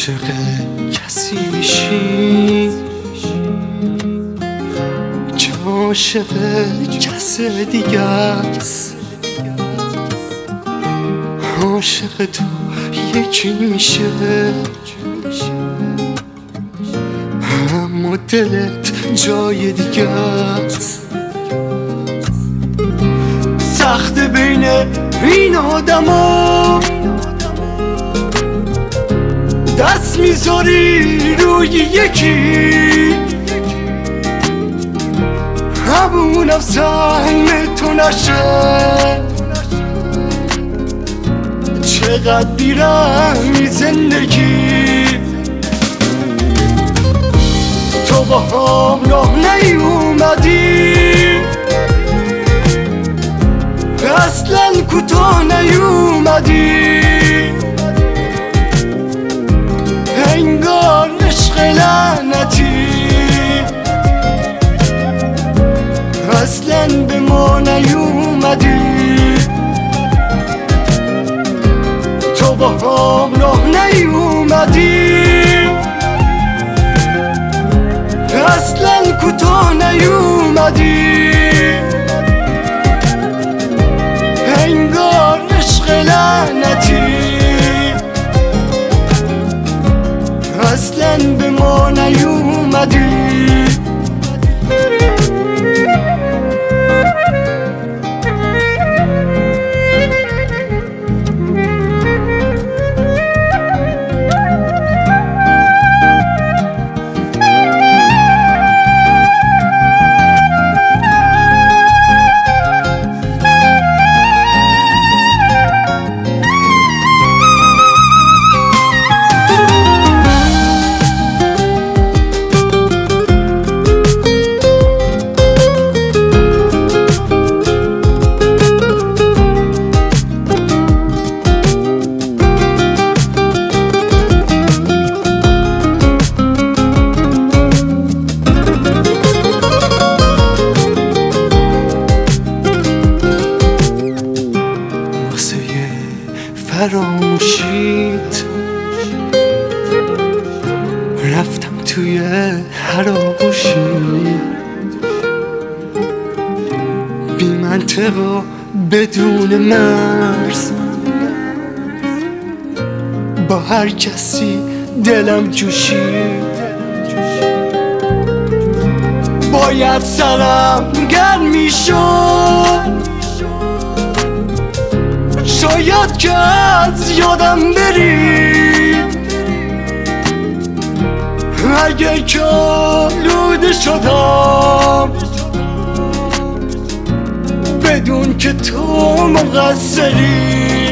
عاشق کسی میشی که عاشق کس دیگه است، عاشق تو یکی میشه اما دلت جای دیگه است. سخت بین این آدما دست میذاری روی یکی، همونم سهم تو نشه. چقدر بیرحمی زندگی، تو با هم راه نیومدی، اصلا کوتاه نیومدی. انگار عشق لعنتی اصلا به ما نیومدی. تو با هم راه نیومدی، اصلا کوتاه نیومدی. انگار عشق لعنتی اصلا به ما نیومدی. فراموشیت رفتم توی هر آغوشی، بی منطق و بدون مرز با هر کسی دلم جوشید. باید سرم گرم میشد، شاید که از یادم بری، اگه که آلوده شدم بدون که تو مقصری.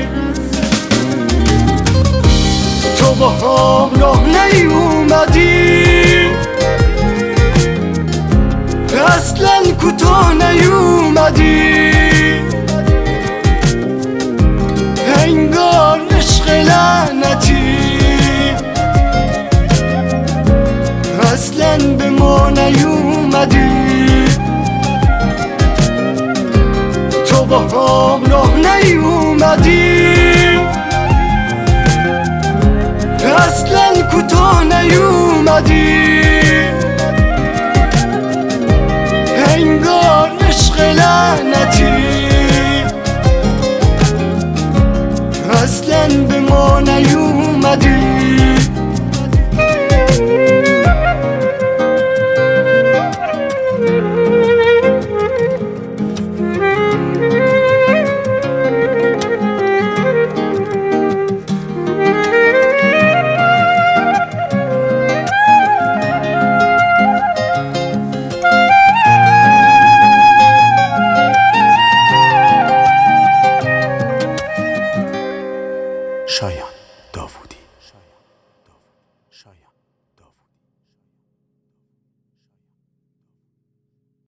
تو با هم راه نیومدی، اصلا کوتاه نیومدی. انگار عشق لعنتی اصلا به ما نیومدی. تو با هم راه نیومدی، اصلا کوتاه نیومدی. انگار عشق لعنتی اصلا به ما نیومدی.